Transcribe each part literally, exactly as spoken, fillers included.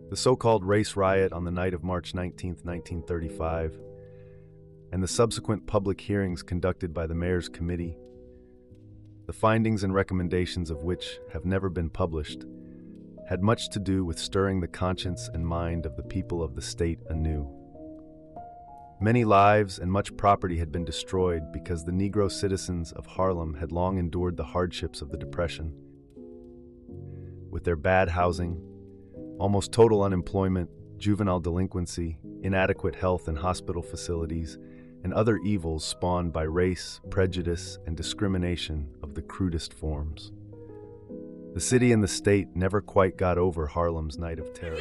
The so-called race riot on the night of March nineteenth, nineteen thirty-five, and the subsequent public hearings conducted by the mayor's committee, the findings and recommendations of which have never been published, had much to do with stirring the conscience and mind of the people of the state anew. Many lives and much property had been destroyed because the Negro citizens of Harlem had long endured the hardships of the Depression. With their bad housing, almost total unemployment, juvenile delinquency, inadequate health and hospital facilities, and other evils spawned by race, prejudice, and discrimination of the crudest forms. The city and the state never quite got over Harlem's night of terror.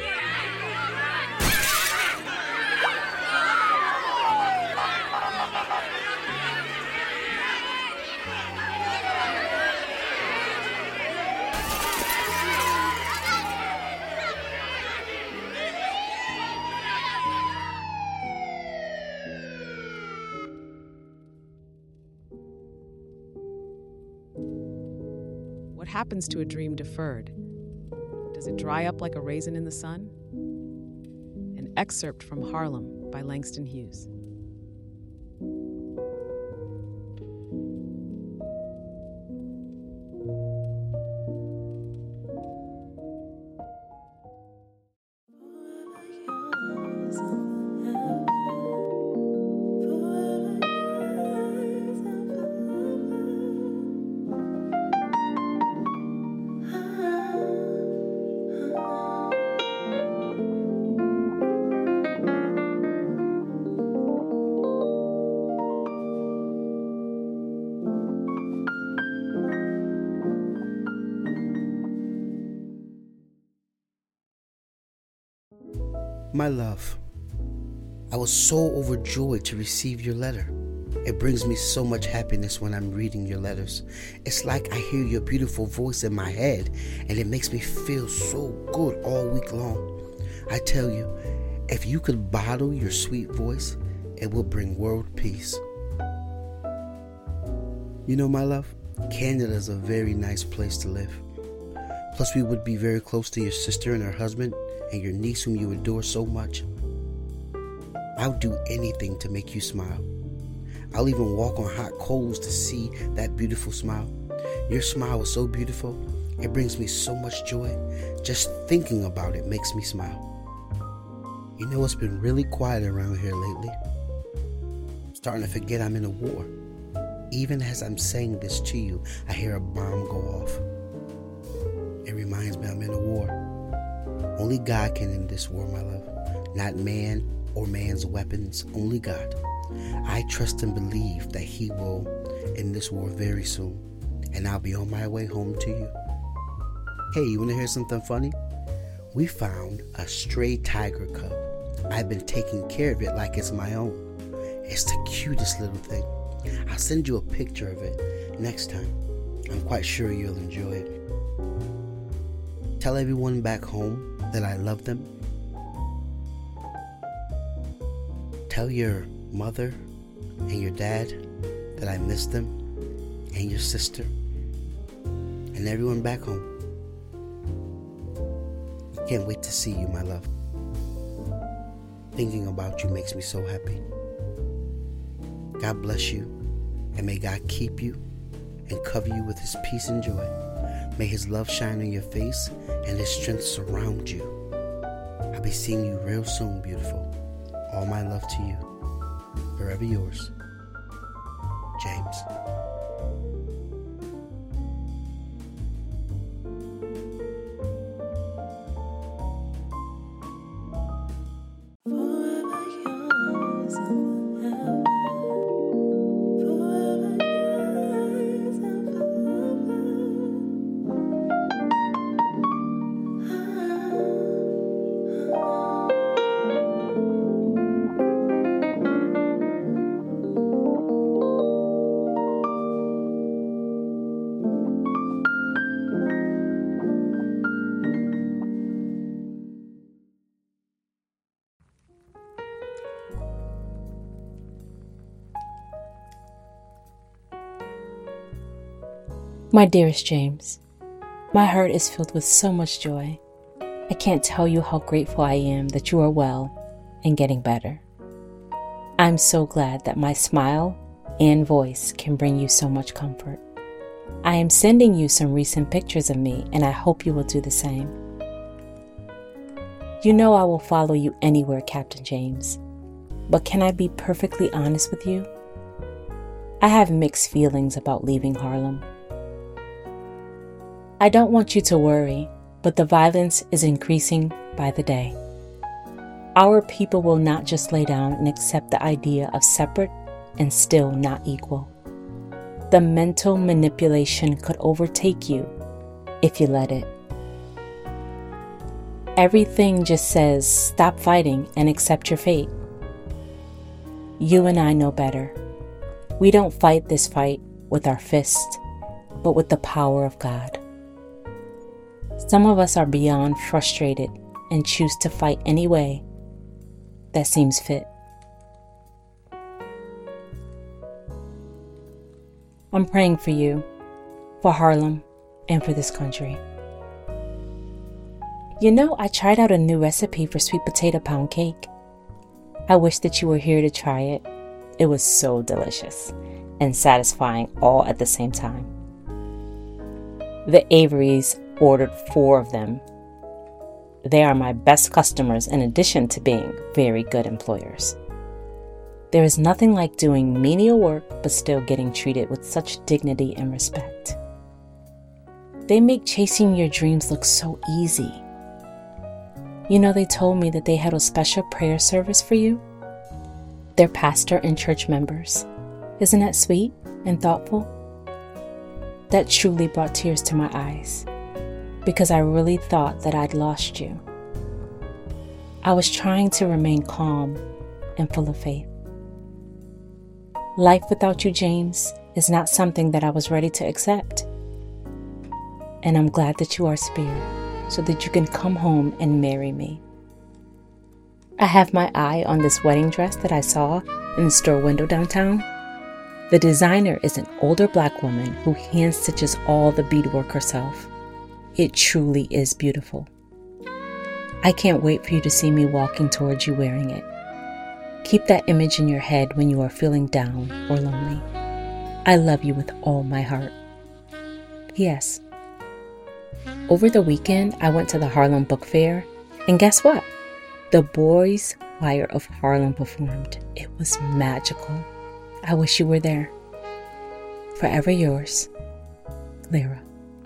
What happens to a dream deferred? Does it dry up like a raisin in the sun? An excerpt from Harlem by Langston Hughes. My love, I was so overjoyed to receive your letter. It brings me so much happiness when I'm reading your letters. It's like I hear your beautiful voice in my head, and it makes me feel so good all week long. I tell you, if you could bottle your sweet voice, it will bring world peace. You know, my love, Canada is a very nice place to live. Plus, we would be very close to your sister and her husband, and your niece whom you adore so much. I'll do anything to make you smile. I'll even walk on hot coals to see that beautiful smile. Your smile is so beautiful, it brings me so much joy. Just thinking about it makes me smile. You know, it's been really quiet around here lately. I'm starting to forget I'm in a war. Even as I'm saying this to you, I hear a bomb go off. It reminds me I'm in a war. Only God can end this war, my love. Not man or man's weapons, only God. I trust and believe that He will end this war very soon, and I'll be on my way home to you. Hey, you want to hear something funny? We found a stray tiger cub. I've been taking care of it like it's my own. It's the cutest little thing. I'll send you a picture of it next time. I'm quite sure you'll enjoy it. Tell everyone back home that I love them. Tell your mother and your dad that I miss them, and your sister, and everyone back home. I can't wait to see you, my love. Thinking about you makes me so happy. God bless you, and may God keep you and cover you with His peace and joy. May His love shine on your face and His strength surround you. I'll be seeing you real soon, beautiful. All my love to you. Forever yours, James. My dearest James, my heart is filled with so much joy. I can't tell you how grateful I am that you are well and getting better. I'm so glad that my smile and voice can bring you so much comfort. I am sending you some recent pictures of me, and I hope you will do the same. You know I will follow you anywhere, Captain James. But can I be perfectly honest with you? I have mixed feelings about leaving Harlem. I don't want you to worry, but the violence is increasing by the day. Our people will not just lay down and accept the idea of separate and still not equal. The mental manipulation could overtake you if you let it. Everything just says stop fighting and accept your fate. You and I know better. We don't fight this fight with our fists, but with the power of God. Some of us are beyond frustrated and choose to fight any way that seems fit. I'm praying for you, for Harlem, and for this country. You know, I tried out a new recipe for sweet potato pound cake. I wish that you were here to try it. It was so delicious and satisfying all at the same time. The Averys ordered four of them. They are my best customers in addition to being very good employers. There is nothing like doing menial work but still getting treated with such dignity and respect. They make chasing your dreams look so easy. You know, they told me that they had a special prayer service for you. Their pastor and church members. Isn't that sweet and thoughtful? That truly brought tears to my eyes, because I really thought that I'd lost you. I was trying to remain calm and full of faith. Life without you, James, is not something that I was ready to accept. And I'm glad that you are spared, so that you can come home and marry me. I have my eye on this wedding dress that I saw in the store window downtown. The designer is an older black woman who hand stitches all the beadwork herself. It truly is beautiful. I can't wait for you to see me walking towards you wearing it. Keep that image in your head when you are feeling down or lonely. I love you with all my heart. P S Over the weekend, I went to the Harlem Book Fair, and guess what? The Boys Choir of Harlem performed. It was magical. I wish you were there. Forever yours, Lyra.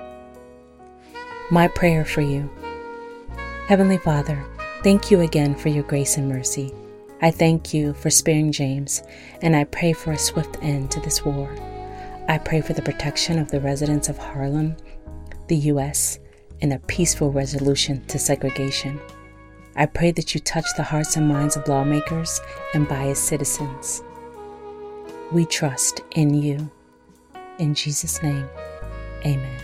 My prayer for you. Heavenly Father, thank you again for your grace and mercy. I thank you for sparing James, and I pray for a swift end to this war. I pray for the protection of the residents of Harlem, the U S, and a peaceful resolution to segregation. I pray that you touch the hearts and minds of lawmakers and biased citizens. We trust in you. In Jesus' name, amen.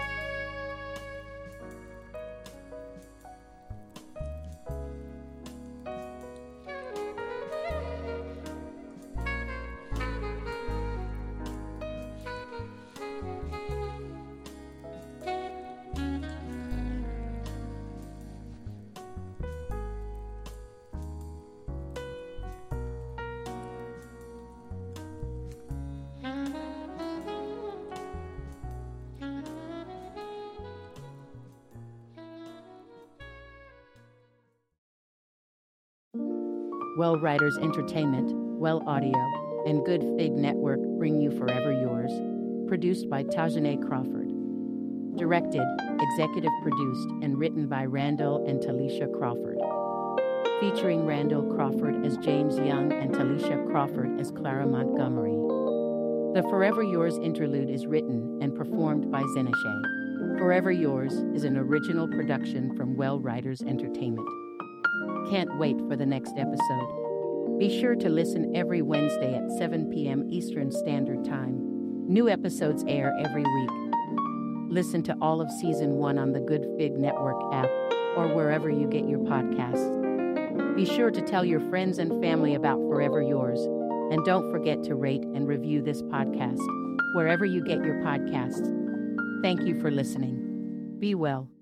Well Writers Entertainment, Well Audio, and Good Fig Network bring you Forever Yours, produced by Tajane Crawford. Directed, executive produced, and written by Randall and Talisha Crawford. Featuring Randall Crawford as James Young and Talisha Crawford as Clara Montgomery. The Forever Yours interlude is written and performed by Zeneshay. Forever Yours is an original production from Well Writers Entertainment. Can't wait for the next episode. Be sure to listen every Wednesday at seven p.m. Eastern Standard Time. New episodes air every week. Listen to all of Season one on the Good Fig Network app or wherever you get your podcasts. Be sure to tell your friends and family about Forever Yours. And don't forget to rate and review this podcast wherever you get your podcasts. Thank you for listening. Be well.